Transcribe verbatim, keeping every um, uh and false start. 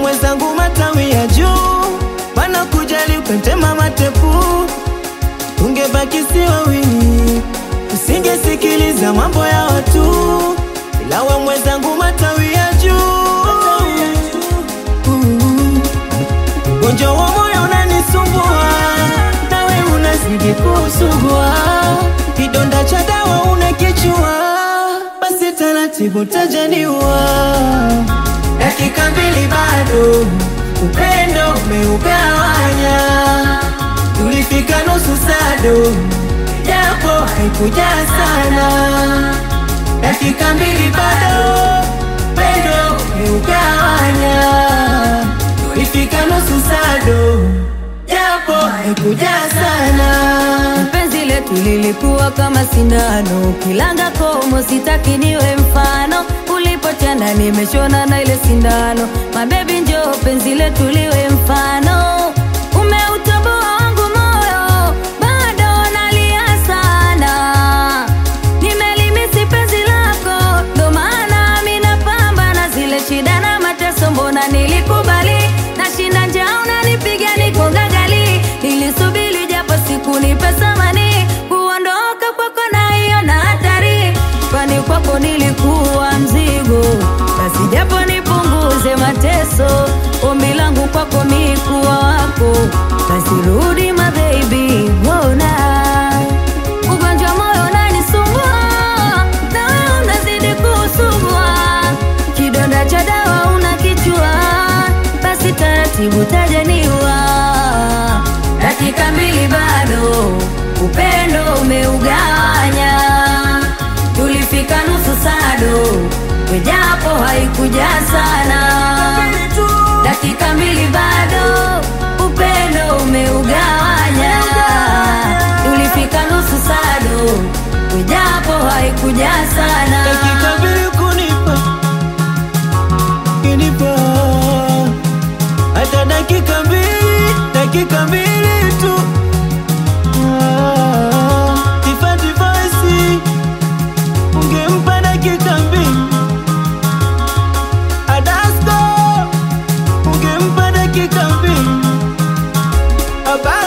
mwenzangu matawi ya juu, wana kujali ukatema matepu. Ungebaki si wawili, usingesikiliza mambo ya watu. Ila we mwenzangu matawi ya juu, gonjwa wa moyo unanisumbua, nawe unazidi kusugua. Kidonda cha dawa unakichua, basi taratibu tajaniwa. Dakika mbili bado, upendo umeugawanya. Tulifika nusu sado, japo haikuja sana. Dakika mbili bado, upendo umeugawanya. Tulifika nusu sado, japo haikuja sana. Penzi letu lilikuwa kama sindano, kilanga komo sitaki niwe mfano. Ulipochana nimeshona na ile sindano, mabebi njoo penzi letu liwe mfano. Umeutoboa wangu moyo, bado nalia sana. Nimelimisi penzi lako, ndo maana mimi napambana zile shida na mateso. Mbona nilikubali, nashinda njaa unanipiga niko gagali. Nilisubiri japo siku nipe samani, kuondoka kwako na hiyo na hatari. Kwani kwako nilikuwa mzigo, basi japo nipunguze mateso. Ombi langu kwako mimi kuwa wako, basi rudi my baby, mbona ugonjwa moyo unanisumbua, na wewe unazidi kusugua. Kidonda cha dawa unakichua, basi taratibu tajaniwa. Dakika mbili bado, upendo umeugawanya. Tulifika nusu sado, japo haikuja sana. Dakika mbili bado, upendo umeugawanya. Tulifika nusu sado, japo haikuja sana. Dakika mbili kunipa, kinipa. Hata dakika mbili, dakika mbili tu. Tifa tivasi, ungempa dakika mbili. Adasko, ungempa dakika mbili. Aba